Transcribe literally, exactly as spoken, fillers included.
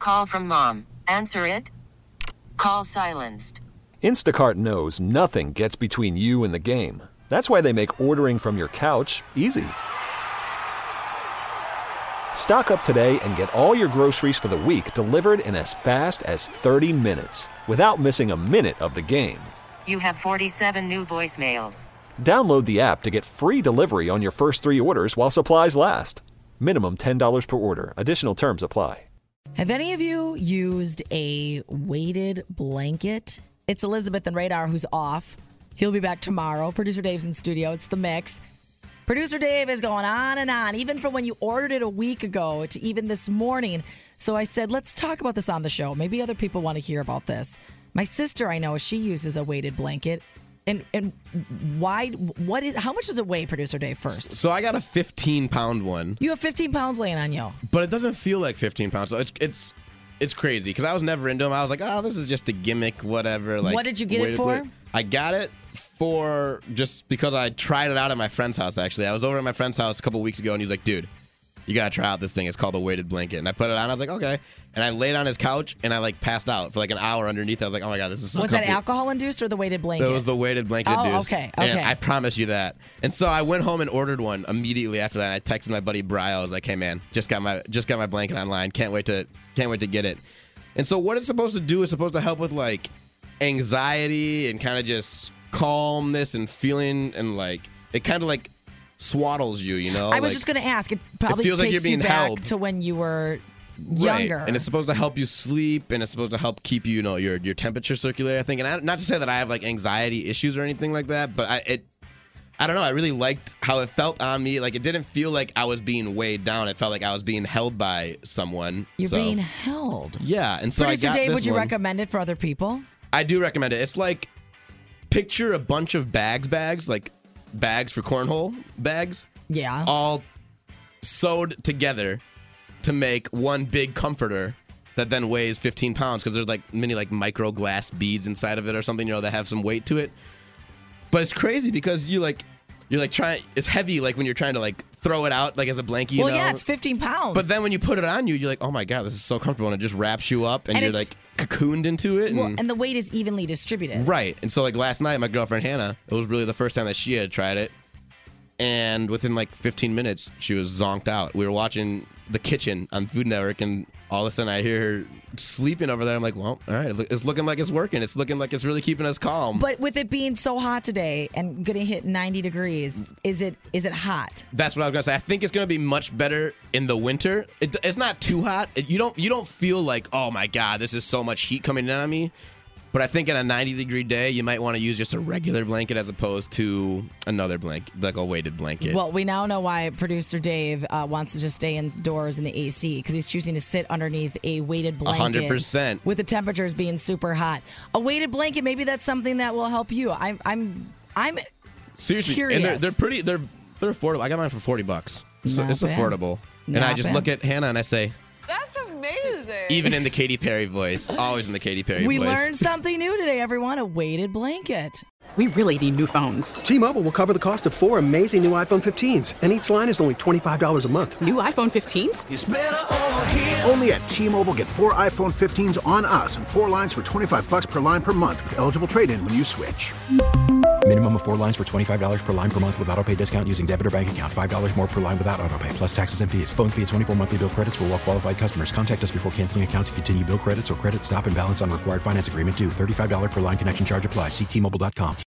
call from mom. Answer it. Call silenced. Instacart knows nothing gets between you and the game. That's why they make ordering from your couch easy. Stock up today and get all your groceries for the week delivered in as fast as thirty minutes without missing a minute of the game. You have forty-seven new voicemails. Download the app to get free delivery on your first three orders while supplies last. Minimum ten dollars per order. Additional terms apply. Have any of you used a weighted blanket? It's Elizabeth and Radar who's off. He'll be back tomorrow. Producer Dave's in studio. It's The Mix. Producer Dave is going on and on, even from when you ordered it a week ago to even this morning. So I said, let's talk about this on the show. Maybe other people want to hear about this. My sister, I know, she uses a weighted blanket. And and why? What is? How much does it weigh, Producer Dave? First, so I got a fifteen pound one. You have fifteen pounds laying on you, but it doesn't feel like fifteen pounds. So it's it's it's crazy because I was never into them. I was like, oh, this is just a gimmick, whatever. Like, what did you get it for? I got it for just because I tried it out at my friend's house. Actually, I was over at my friend's house a couple weeks ago, and he was like, dude, you gotta try out this thing. It's called a weighted blanket. And I put it on. I was like, okay. And I laid on his couch and I like passed out for like an hour underneath. I was like, oh my god, this is so. Was comfy. that alcohol induced or the weighted blanket? It was the weighted blanket oh, induced. okay, okay. And I promise you that. And so I went home and ordered one immediately after that. I texted my buddy Bri. I was like, hey man, just got my just got my blanket online. Can't wait to can't wait to get it. And so what it's supposed to do is supposed to help with like anxiety and kind of just calmness and feeling, and like it kind of like swaddles you, you know? I was like, just going to ask. It probably it feels takes like you're being you back held. to when you were younger. Right. And it's supposed to help you sleep, and it's supposed to help keep you, you know, your your temperature circulating, I think. And I, not to say that I have like anxiety issues or anything like that, but I it I don't know, I really liked how it felt on me. Like it didn't feel like I was being weighed down. It felt like I was being held by someone. You're so, being held. Yeah. And so Producer I got Dave, this would you one. recommend it for other people? I do recommend it. It's like, picture a bunch of bags bags, like bags for cornhole bags. Yeah. All sewed together to make one big comforter that then weighs fifteen pounds because there's like many like micro glass beads inside of it or something, you know, that have some weight to it. But it's crazy because you like, you're like trying, it's heavy like when you're trying to like throw it out like as a blanket, you well, know? yeah, it's fifteen pounds. But then when you put it on you, you're like, oh my God, this is so comfortable. And it just wraps you up and, And you're it's- like cocooned into it. And, well, and the weight is evenly distributed. right. And so like last night, my girlfriend Hannah, it was really the first time that she had tried it. And within like fifteen minutes, she was zonked out. We were watching The Kitchen on Food Network, and all of a sudden I hear her sleeping over there. I'm like, well, all right, it's looking like it's working. It's looking like it's really keeping us calm. But with it being so hot today and going to hit ninety degrees, is it is it hot? That's what I was gonna say. I think it's gonna be much better in the winter. It, it's not too hot. It, you don't you don't feel like, oh my God, this is so much heat coming in on me. But I think in a ninety degree day, you might want to use just a regular blanket as opposed to another blanket, like a weighted blanket. Well, we now know why producer Dave uh, wants to just stay indoors in the A C, because he's choosing to sit underneath a weighted blanket. one hundred percent. With the temperatures being super hot. A weighted blanket, maybe that's something that will help you. I'm I'm I'm Seriously, curious. and they're they're pretty they're they're affordable. I got mine for forty bucks. So Not it's bad. affordable. and Not I just bad. look at Hannah and I say, That's amazing. even in the Katy Perry voice, always in the Katy Perry We voice. learned something new today, everyone. A weighted blanket. We really need new phones. T-Mobile will cover the cost of four amazing new iPhone fifteens, and each line is only twenty-five dollars a month. New iPhone fifteens? Only at T-Mobile, get four iPhone fifteens on us and four lines for twenty-five bucks per line per month with eligible trade-in when you switch. Minimum of four lines for twenty-five dollars per line per month with autopay discount using debit or bank account. five dollars more per line without autopay, plus taxes and fees. Phone fee at twenty-four monthly bill credits for well-qualified customers. Contact us before canceling account to continue bill credits or credit stop and balance on required finance agreement due. thirty-five dollars per line connection charge applies. See T Mobile dot com.